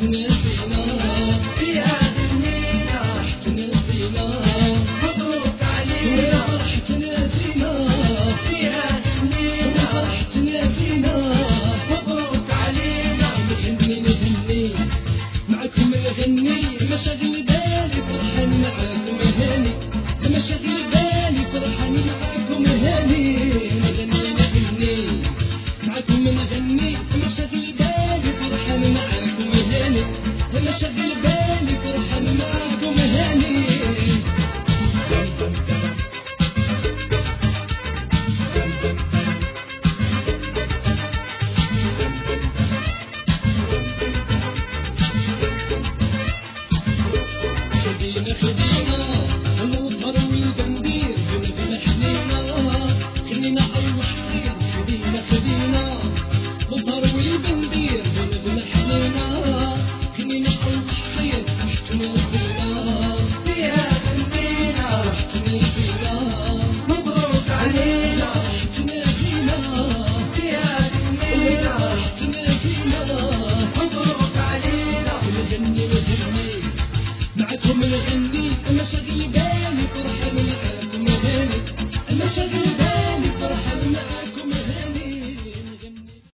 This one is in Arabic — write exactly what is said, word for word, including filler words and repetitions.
تنسينا فيها غنينا راح تنسينا مبروك علينا راح تنسينا فيها غنينا راح تنسينا مبروك علينا نغني نغني معكم نغني مشاغل بالي فرحان معاكم هاني مشاغل بالي فرحان معاكم هاني نغني نغني معاكم نغني مشاغل بالي فرحان معاكم هاني مشاغل